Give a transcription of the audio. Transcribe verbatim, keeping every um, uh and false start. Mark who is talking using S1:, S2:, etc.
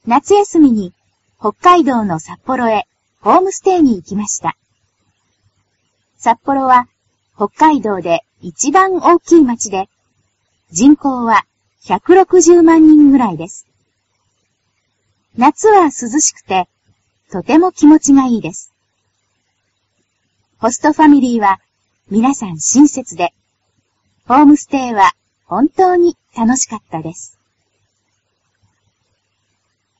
S1: 夏休みに北海道の札幌へホームステイに行きました。札幌は北海道で一番大きい町で、人口はひゃくろくじゅうまんにんぐらいです。夏は涼しくて、とても気持ちがいいです。ホストファミリーは皆さん親切で、ホームステイは本当に楽しかったです。